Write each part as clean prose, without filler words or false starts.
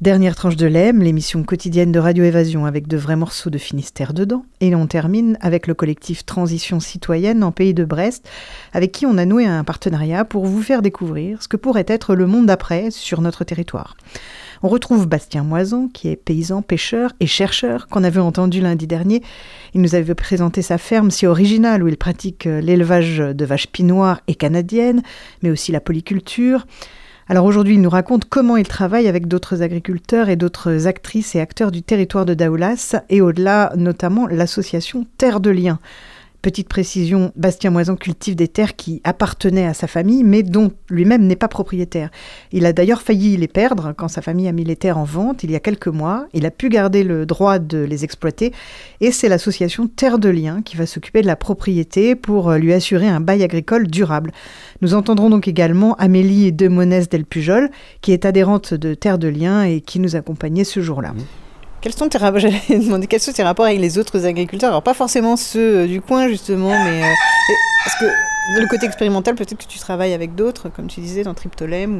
Dernière tranche de l'EM, l'émission quotidienne de Radio Évasion avec de vrais morceaux de Finistère dedans. Et on termine avec le collectif Transition Citoyenne en Pays de Brest, avec qui on a noué un partenariat pour vous faire découvrir ce que pourrait être le monde d'après sur notre territoire. On retrouve Bastien Moison, qui est paysan, pêcheur et chercheur, qu'on avait entendu lundi dernier. Il nous avait présenté sa ferme si originale où il pratique l'élevage de vaches pinoires et canadiennes, mais aussi la polyculture. Alors aujourd'hui, il nous raconte comment il travaille avec d'autres agriculteurs et d'autres actrices et acteurs du territoire de Daoulas et au-delà, notamment l'association Terre de Liens. Petite précision, Bastien Moison cultive des terres qui appartenaient à sa famille, mais dont lui-même n'est pas propriétaire. Il a d'ailleurs failli les perdre quand sa famille a mis les terres en vente il y a quelques mois. Il a pu garder le droit de les exploiter et c'est l'association Terre de Liens qui va s'occuper de la propriété pour lui assurer un bail agricole durable. Nous entendrons donc également Amélie de Monès del Pujol, qui est adhérente de Terre de Liens et qui nous accompagnait ce jour-là. Quels sont tes rapports avec les autres agriculteurs ? Alors pas forcément ceux du coin justement, mais parce que le côté expérimental, peut-être que tu travailles avec d'autres, comme tu disais dans Triptolème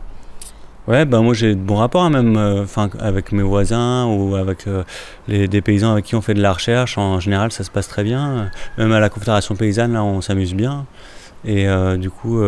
ou... Ouais, moi j'ai de bons rapports même, avec mes voisins ou avec des paysans avec qui on fait de la recherche. En général, ça se passe très bien. Même à la Confédération paysanne, là, on s'amuse bien. Et du coup,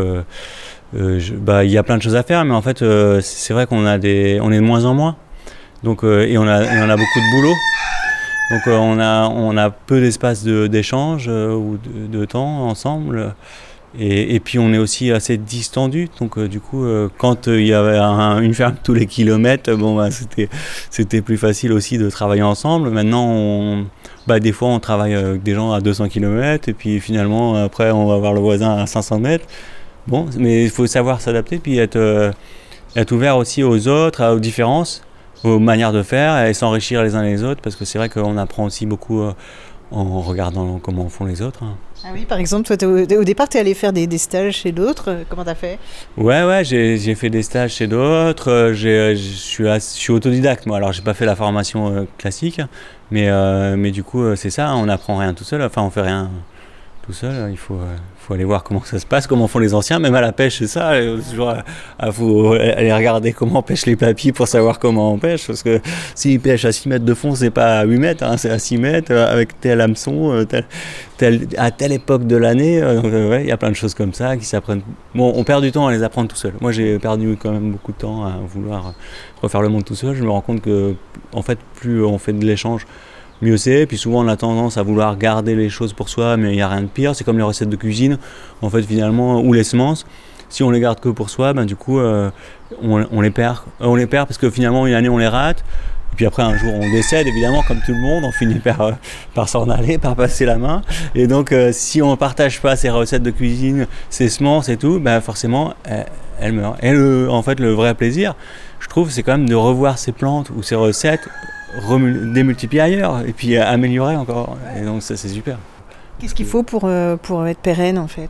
il y a plein de choses à faire, mais en fait, c'est vrai on est de moins en moins. Donc, et on a beaucoup de boulot. Donc on a peu d'espace d'échange ou de temps ensemble. Et puis on est aussi assez distendu. Donc du coup, quand il y avait une ferme tous les kilomètres, c'était plus facile aussi de travailler ensemble. Maintenant, des fois on travaille avec des gens à 200 km et puis finalement après on va voir le voisin à 500 mètres. Bon, mais il faut savoir s'adapter puis être ouvert aussi aux autres, aux différences, aux manières de faire et s'enrichir les uns les autres, parce que c'est vrai qu'on apprend aussi beaucoup en regardant comment font les autres. Ah oui, par exemple, toi, au départ, tu es allé faire des stages chez d'autres. Comment tu as fait ? Ouais, j'ai fait des stages chez d'autres. Je suis autodidacte, moi. Alors, j'ai pas fait la formation classique, mais du coup, c'est ça, on n'apprend rien tout seul. Enfin, on fait rien tout seul. Il faut aller voir comment ça se passe, comment font les anciens. Même à la pêche, c'est ça. Il faut aller regarder comment pêchent les papys pour savoir comment on pêche. Parce que s'ils pêchent à 6 mètres de fond, c'est pas à 8 mètres, c'est à 6 mètres, avec tel hameçon, à telle époque de l'année. Il y a plein de choses comme ça qui s'apprennent. Bon, on perd du temps à les apprendre tout seul. Moi, j'ai perdu quand même beaucoup de temps à vouloir refaire le monde tout seul. Je me rends compte que, en fait, plus on fait de l'échange, mieux c'est. Puis souvent on a tendance à vouloir garder les choses pour soi, mais il n'y a rien de pire. C'est comme les recettes de cuisine, en fait, finalement, ou les semences. Si on les garde que pour soi, du coup on les perd. On les perd parce que finalement une année on les rate. Et puis après un jour on décède, évidemment, comme tout le monde, on finit par s'en aller, par passer la main. Et donc si on ne partage pas ces recettes de cuisine, ces semences et tout, forcément elles meurent. Et en fait le vrai plaisir, je trouve, c'est quand même de revoir ces plantes ou ces recettes démultiplier ailleurs et puis améliorer encore, et donc ça c'est super. Qu'est-ce qu'il faut pour être pérenne en fait ?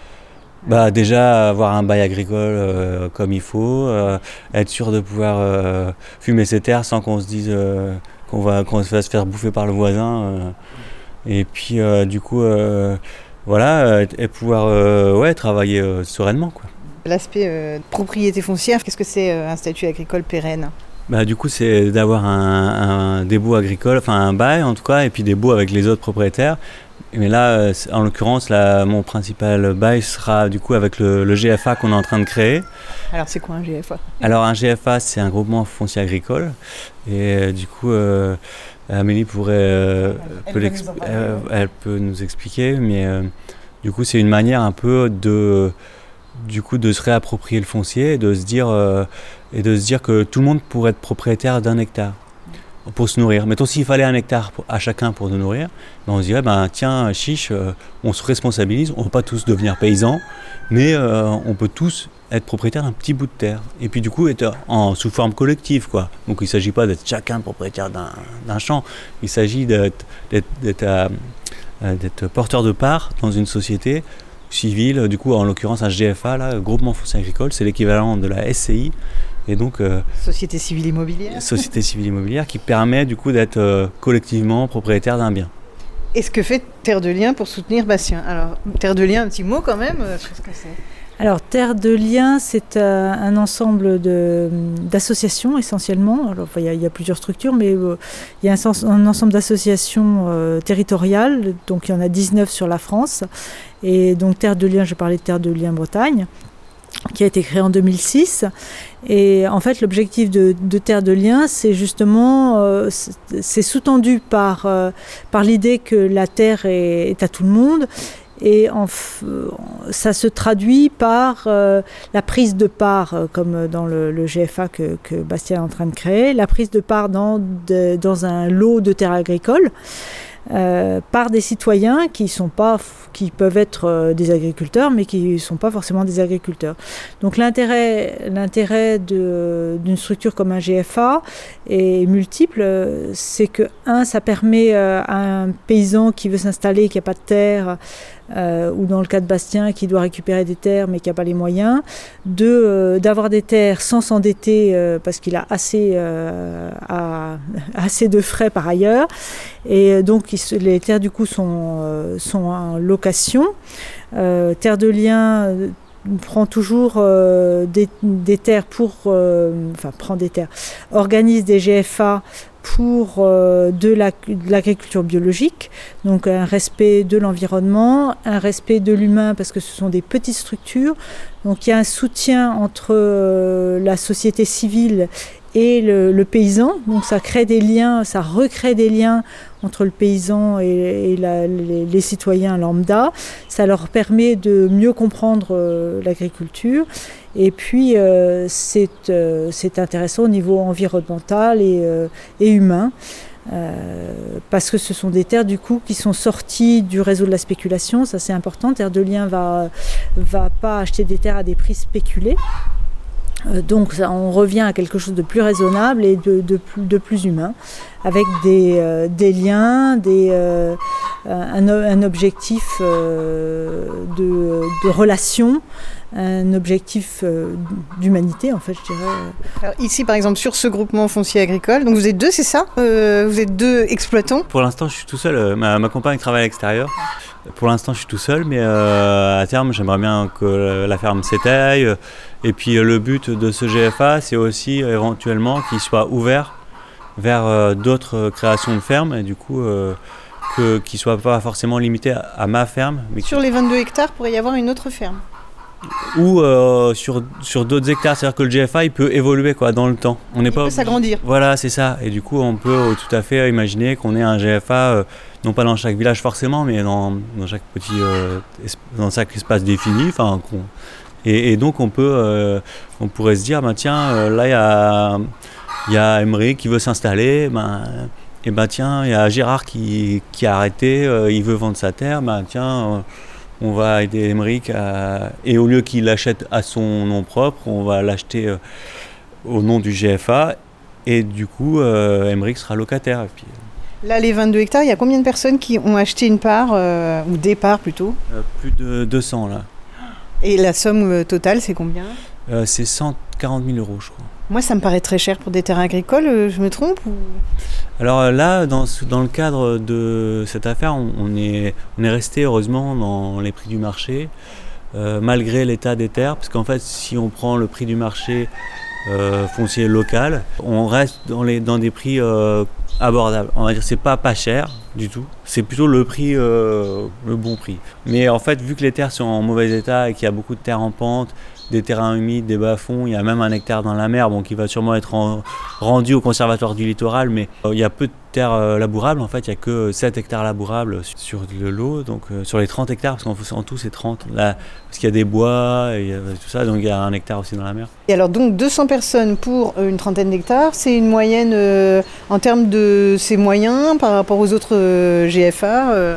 Déjà avoir un bail agricole comme il faut, être sûr de pouvoir fumer ses terres sans qu'on se dise qu'on va se faire bouffer par le voisin, et puis du coup et pouvoir travailler sereinement, quoi. L'aspect propriété foncière, qu'est-ce que c'est un statut agricole pérenne ? Du coup, c'est d'avoir des baux agricoles, enfin un bail en tout cas, et puis des baux avec les autres propriétaires. Mais là, en l'occurrence, mon principal bail sera du coup avec le GFA qu'on est en train de créer. Alors, c'est quoi un GFA ? Alors, un GFA, c'est un groupement foncier agricole. Et du coup, Amélie elle peut nous expliquer. Mais du coup, c'est une manière un peu de se réapproprier le foncier et de se dire que tout le monde pourrait être propriétaire d'un hectare pour se nourrir. Mettons, s'il fallait un hectare à chacun pour se nourrir, on se dirait, tiens, chiche, on se responsabilise, on ne va pas tous devenir paysans, mais on peut tous être propriétaire d'un petit bout de terre. Et puis du coup, être sous forme collective, quoi. Donc il ne s'agit pas d'être chacun propriétaire d'un champ, il s'agit d'être porteur de part dans une société civile. Du coup, en l'occurrence, un GFA, là, groupement foncier agricole, c'est l'équivalent de la SCI. Et donc, Société civile immobilière. Société civile immobilière qui permet du coup d'être collectivement propriétaire d'un bien. Et ce que fait Terre de Liens pour soutenir Bastien ? Alors, Terre de Liens, un petit mot quand même, qu'est-ce que c'est ? Alors, Terre de Liens, c'est un ensemble d'associations essentiellement. Alors, il y a plusieurs structures, mais il y a un ensemble d'associations territoriales. Donc, il y en a 19 sur la France. Et donc, Terre de Liens, je parlais de Terre de Liens Bretagne, qui a été créée en 2006. Et en fait, l'objectif de Terre de Liens, c'est justement, c'est sous-tendu par l'idée que la terre est à tout le monde. Et ça se traduit par la prise de part, comme dans le GFA que Bastien est en train de créer, la prise de part dans un lot de terres agricoles par des citoyens qui peuvent être des agriculteurs, mais qui ne sont pas forcément des agriculteurs. Donc l'intérêt d'une structure comme un GFA est multiple. C'est que, ça permet à un paysan qui veut s'installer, qui n'a pas de terre, ou dans le cas de Bastien qui doit récupérer des terres mais qui n'a pas les moyens, d'avoir des terres sans s'endetter parce qu'il a assez de frais par ailleurs. Et donc les terres du coup sont en location. Terre de Liens prend toujours des terres prend des terres, organise des GFA pour de l'agriculture biologique, donc un respect de l'environnement, un respect de l'humain parce que ce sont des petites structures. Donc il y a un soutien entre la société civile et le paysan, donc ça crée des liens, ça recrée des liens entre le paysan et les citoyens lambda. Ça leur permet de mieux comprendre l'agriculture. Et puis c'est intéressant au niveau environnemental et humain. Parce que ce sont des terres du coup qui sont sorties du réseau de la spéculation, ça c'est important. Terre de Liens va pas acheter des terres à des prix spéculés. Donc on revient à quelque chose de plus raisonnable et de plus humain, avec des liens, un objectif de relation, un objectif d'humanité en fait, je dirais. Alors ici par exemple sur ce groupement foncier agricole, donc vous êtes deux, c'est ça vous êtes deux exploitants? Pour l'instant je suis tout seul, ma compagne travaille à l'extérieur. Pour l'instant je suis tout seul, mais à terme j'aimerais bien que la ferme s'étaye. Et puis le but de ce GFA, c'est aussi éventuellement qu'il soit ouvert vers d'autres créations de fermes, et du coup qu'il ne soit pas forcément limité à ma ferme. Mais sur les 22 hectares, pourrait y avoir une autre ferme? Ou sur d'autres hectares, c'est-à-dire que le GFA il peut évoluer dans le temps. Il peut s'agrandir. Voilà, c'est ça. Et du coup, on peut tout à fait imaginer qu'on ait un GFA, non pas dans chaque village forcément, mais dans chaque dans chaque espace défini. Et donc on pourrait se dire, tiens, là il y a Emery qui veut s'installer, et tiens, il y a Gérard qui a arrêté, il veut vendre sa terre, tiens. On va aider Emeric et au lieu qu'il l'achète à son nom propre, on va l'acheter au nom du GFA, et du coup Emeric sera locataire. Et puis, là, les 22 hectares, il y a combien de personnes qui ont acheté une part, ou des parts plutôt? Plus de 200 là. Et la somme totale, c'est combien? C'est 140 000 euros, je crois. Moi, ça me paraît très cher pour des terres agricoles, je me trompe ou... Alors là, dans le cadre de cette affaire, on est resté heureusement dans les prix du marché, malgré l'état des terres, parce qu'en fait, si on prend le prix du marché foncier local, on reste dans des prix abordables. On va dire que c'est pas cher du tout, c'est plutôt le prix, le bon prix. Mais en fait, vu que les terres sont en mauvais état et qu'il y a beaucoup de terres en pente, des terrains humides, des bas-fonds, il y a même 1 hectare dans la mer, qui va sûrement être rendu au conservatoire du littoral, mais il y a peu de terres labourables, en fait il n'y a que 7 hectares labourables sur le lot, donc sur les 30 hectares, parce qu'en tout c'est 30, là, parce qu'il y a des bois, et tout ça, donc il y a 1 hectare aussi dans la mer. Et alors donc 200 personnes pour une trentaine d'hectares, c'est une moyenne en termes de ses moyens par rapport aux autres GFA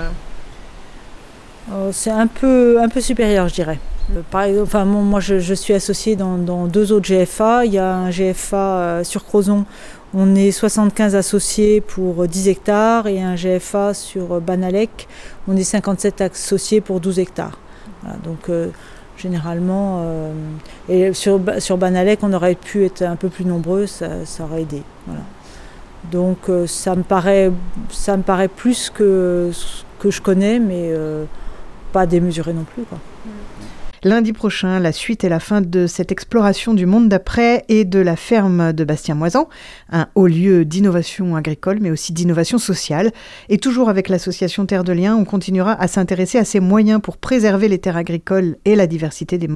C'est un peu supérieur, je dirais. Par exemple, moi je suis associée dans 2 autres GFA. Il y a un GFA sur Crozon, on est 75 associés pour 10 hectares, et un GFA sur Banalec, on est 57 associés pour 12 hectares. Voilà, donc généralement, et sur Banalec, on aurait pu être un peu plus nombreux, ça aurait aidé. Voilà. Donc ça me paraît plus que ce que je connais, mais pas démesuré non plus, quoi. Lundi prochain, la suite et la fin de cette exploration du monde d'après et de la ferme de Bastien-Moisan, un haut lieu d'innovation agricole mais aussi d'innovation sociale. Et toujours avec l'association Terre de Liens, on continuera à s'intéresser à ces moyens pour préserver les terres agricoles et la diversité des